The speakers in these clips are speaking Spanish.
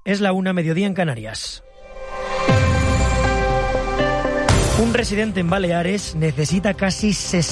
Es la 1:00, mediodía en Canarias. Un residente en Baleares necesita casi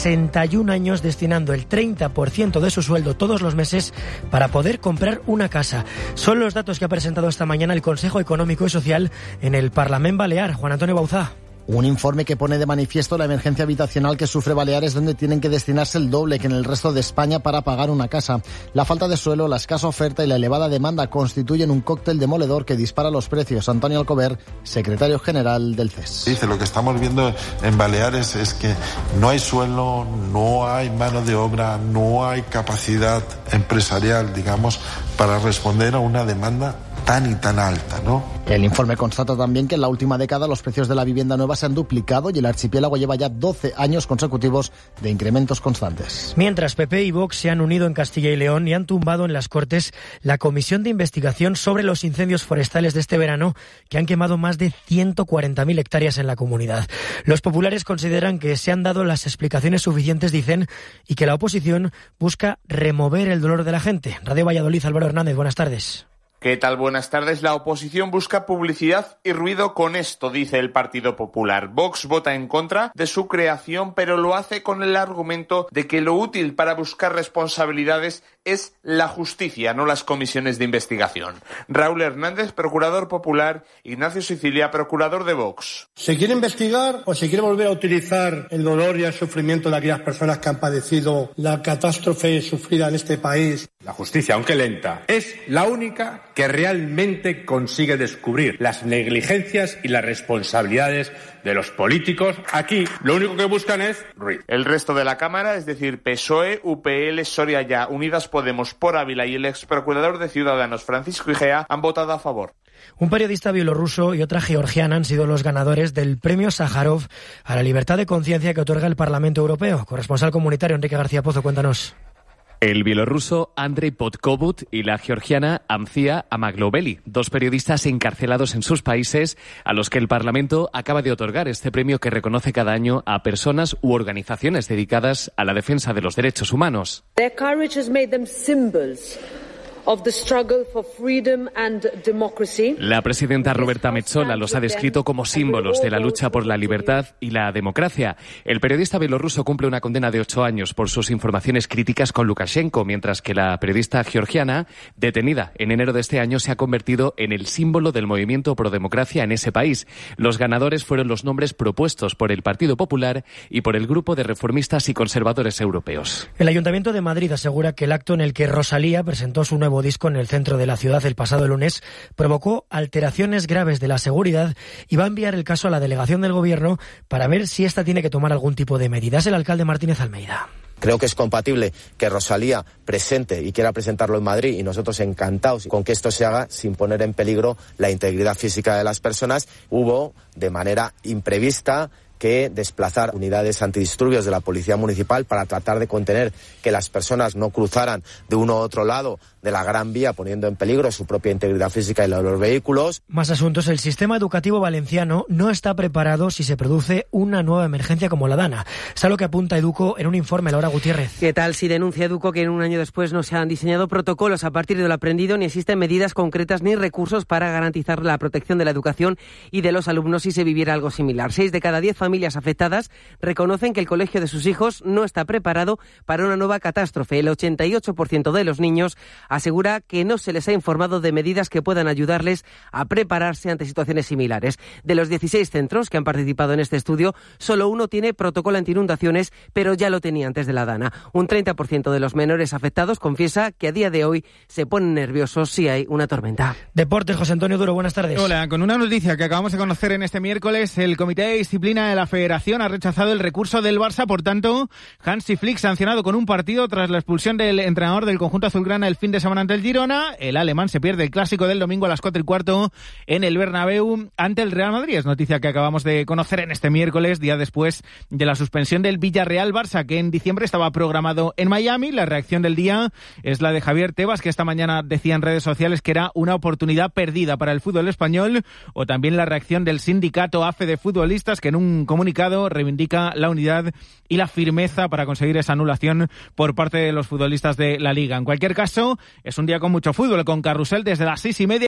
61 años destinando el 30% de su sueldo todos los meses para poder comprar una casa. Son los datos que ha presentado esta mañana el Consejo Económico y Social en el Parlament Balear. Juan Antonio Bauzá. Un informe que pone de manifiesto la emergencia habitacional que sufre Baleares, donde tienen que destinarse el doble que en el resto de España para pagar una casa. La falta de suelo, la escasa oferta y la elevada demanda constituyen un cóctel demoledor que dispara los precios. Antonio Alcover, secretario general del CES. Dice, lo que estamos viendo en Baleares es que no hay suelo, no hay mano de obra, no hay capacidad empresarial, digamos, para responder a una demanda tan y tan alta, ¿no? El informe constata también que en la última década los precios de la vivienda nueva se han duplicado y el archipiélago lleva ya 12 años consecutivos de incrementos constantes. Mientras PP y Vox se han unido en Castilla y León y han tumbado en las Cortes la comisión de investigación sobre los incendios forestales de este verano, que han quemado más de 140.000 hectáreas en la comunidad. Los populares consideran que se han dado las explicaciones suficientes, dicen, y que la oposición busca remover el dolor de la gente. Radio Valladolid, Álvaro Hernández, buenas tardes. ¿Qué tal? Buenas tardes. La oposición busca publicidad y ruido con esto, dice el Partido Popular. Vox vota en contra de su creación, pero lo hace con el argumento de que lo útil para buscar responsabilidades es la justicia, no las comisiones de investigación. Raúl Hernández, procurador popular, Ignacio Sicilia, procurador de Vox. ¿Se quiere investigar o se quiere volver a utilizar el dolor y el sufrimiento de aquellas personas que han padecido la catástrofe sufrida en este país? La justicia, aunque lenta, es la única que realmente consigue descubrir las negligencias y las responsabilidades de los políticos. Aquí lo único que buscan es ruido. El resto de la Cámara, es decir, PSOE, UPL, Soria Ya, Unidas Podemos por Ávila y el ex procurador de Ciudadanos, Francisco Igea, han votado a favor. Un periodista bielorruso y otra georgiana han sido los ganadores del premio Sájarov a la libertad de conciencia que otorga el Parlamento Europeo. Corresponsal comunitario Enrique García Pozo, cuéntanos. El bielorruso Andrei Podkovut y la georgiana Amcia Amagloveli, dos periodistas encarcelados en sus países a los que el Parlamento acaba de otorgar este premio que reconoce cada año a personas u organizaciones dedicadas a la defensa de los derechos humanos. Their courage has made them symbols of the struggle for freedom and democracy. La presidenta Roberta Metsola los ha descrito como símbolos de la lucha por la libertad y la democracia. El periodista bielorruso cumple una condena de 8 años por sus informaciones críticas con Lukashenko, mientras que la periodista georgiana, detenida en enero de este año, se ha convertido en el símbolo del movimiento pro democracia en ese país. Los ganadores fueron los nombres propuestos por el Partido Popular y por el grupo de reformistas y conservadores europeos. El Ayuntamiento de Madrid asegura que el acto en el que Rosalía presentó su nuevo disco en el centro de la ciudad el pasado lunes provocó alteraciones graves de la seguridad y va a enviar el caso a la delegación del Gobierno para ver si esta tiene que tomar algún tipo de medidas. El alcalde Martínez Almeida. Creo que es compatible que Rosalía presente y quiera presentarlo en Madrid y nosotros encantados con que esto se haga sin poner en peligro la integridad física de las personas. Hubo, de manera imprevista, que desplazar unidades antidisturbios de la Policía Municipal para tratar de contener que las personas no cruzaran de uno a otro lado de la Gran Vía, poniendo en peligro su propia integridad física y la de los vehículos. Más asuntos. El sistema educativo valenciano no está preparado si se produce una nueva emergencia como la DANA. Es a lo que apunta Educo en un informe. Laura Gutiérrez. ¿Qué tal si denuncia Educo que en un año después no se han diseñado protocolos a partir de lo aprendido, ni existen medidas concretas ni recursos para garantizar la protección de la educación y de los alumnos si se viviera algo similar? 6 de cada 10 familias afectadas reconocen que el colegio de sus hijos no está preparado para una nueva catástrofe. El 88% de los niños asegura que no se les ha informado de medidas que puedan ayudarles a prepararse ante situaciones similares. De los 16 centros que han participado en este estudio, solo uno tiene protocolo anti-inundaciones, pero ya lo tenía antes de la DANA. Un 30% de los menores afectados confiesa que a día de hoy se ponen nerviosos si hay una tormenta. Deportes, José Antonio Duro, buenas tardes. Hola, con una noticia que acabamos de conocer en este miércoles, el Comité de Disciplina de la Federación ha rechazado el recurso del Barça. Por tanto, Hansi Flick sancionado con un partido tras la expulsión del entrenador del conjunto azulgrana el fin de semana ante el Girona. El alemán se pierde el clásico del domingo a las 4:15 en el Bernabéu ante el Real Madrid. Es noticia que acabamos de conocer en este miércoles, día después de la suspensión del Villarreal-Barça, que en diciembre estaba programado en Miami. La reacción del día es la de Javier Tebas, que esta mañana decía en redes sociales que era una oportunidad perdida para el fútbol español, o también la reacción del sindicato AFE de futbolistas, que en un comunicado reivindica la unidad y la firmeza para conseguir esa anulación por parte de los futbolistas de la Liga. En cualquier caso, es un día con mucho fútbol, con carrusel desde las 6:30.